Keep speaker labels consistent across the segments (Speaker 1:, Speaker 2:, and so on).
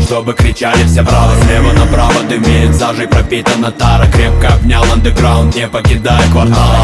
Speaker 1: чтобы кричали все браво. Слева направо дымит сажей пропитана тара. Крепко обнял андеграунд, не покидая квартала.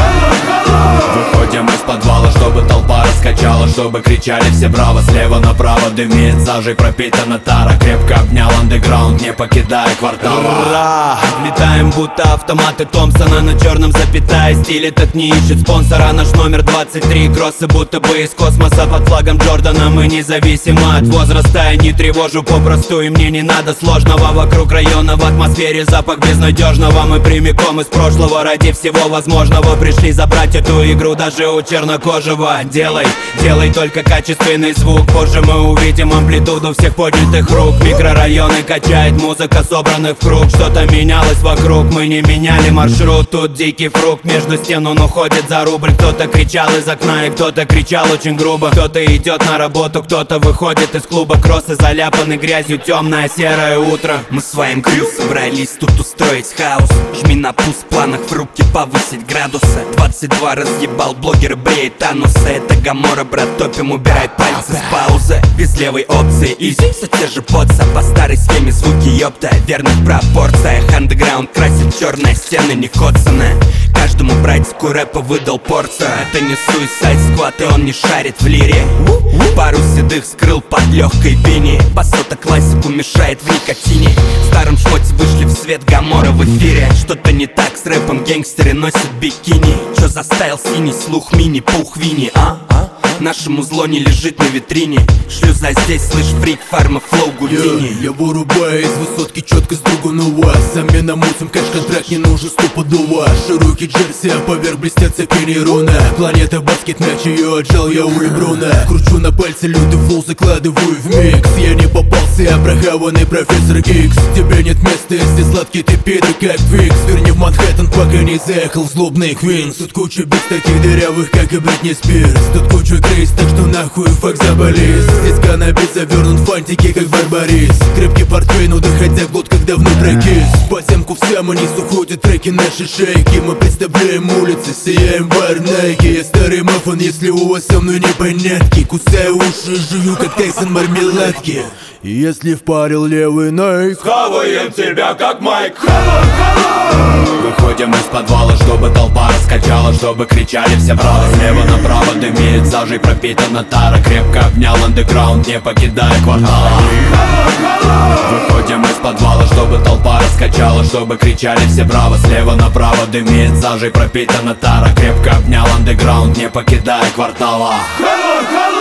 Speaker 1: Выходим из подвала, чтобы толпа раскачала, чтобы кричали все браво. Слева направо дымит сажей пропитана тара. Крепко обнял андеграунд, не покидая квартала.
Speaker 2: Влетаем будто автоматы Томпсона на черном запятая. Стиль этот не ищет спонсора. Наш номер 23. Кроссы будто бы из космоса под флагом Джордана. Мы независимы от возраста. Я не тревожу попросту, и мне не надо сложного. Вокруг района в атмосфере запах безнадежного. Мы прямиком из прошлого ради всего возможного пришли забрать эту игру даже у чернокожего. Делай только качественный звук. Позже мы увидим амплитуду всех поднятых рук. Микрорайоны качает музыка, собранных в круг. Что-то менялось вокруг, мы не меняли маршрут. Тут дикий фрукт, между стен он уходит за рубль. Кто-то кричал из окна и кто-то кричал очень грубо. Кто-то идет на работу, кто-то выходит из клуба. Кроссы заляпаны грязью, темное серое утро.
Speaker 3: Мы своим крю собрались тут устроить хаос. Жми на пуст, в планах в руки повысить градусы. 22 разъебал, блогер бреет анусы. Это Гамора, брат, топим, убирай пальцы с паузы. Без левой опции, изи, все те же подса. По старой схеме звуки, ёпта, верных пропорциях. Андеграунд красит черные стены, не Ходсоны. Каждому братику рэпа выдал порцию. Это не Suicide Squad, и он не шарит в лире. Пару седых скрыл под легкой бини. Басота классику мешает в никотине. В старом шмоте вышли в свет Гамора в эфире. Что-то не так с рэпом, гангстеры носят бикини. Чё заставил синий слух мини-пух вини, а? Нашему зло не лежит на витрине. Шлюза здесь, слышь, фрик, фарма, флоу, гудини.
Speaker 4: Я вырубаю из высотки четко с другу на вас. Замена мусом, кэш-контракт не нужен стопудово. Широкий джерси, а поверх блестят цепи руны. Планета баскет, мяч ее отжал я у Леброна. Кручу на пальце лютый флоу, закладываю в микс. Я не попался, я прохаванный профессор Икс. Тебе нет места, если сладкий ты пидор, как Твикс. Верни в Манхэттен, пока не заехал в злобный Квинс. Тут куча бит таких дырявых, как и Бритни Спирс. Тут куча крейс, так что нахуй фак заболез. Здесь каннабис завернут в фантики, как барбарис. Крепкий портвейн, доходя год, как давно прокис. По семку в самонизу ходят треки наши шейки. Мы представляем улицы, сияем барнайки. Я старый мафон, если у вас со мной непонятки. Кусаю уши, жую, как Тайсон мармеладки. Если впарил левый найк,
Speaker 1: Хаваем тебя, как Майк. Выходим из подвала, чтобы толпа раскачала, чтобы кричали все браво. Слева направо дымит сажей пропитана тара. Крепко обнял андеграунд, не покидая квартала. Выходим из подвала, чтобы толпа раскачала, чтобы кричали все браво. Слева направо дымит сажей пропитана тара. Крепко обнял андеграунд, не покидая квартала.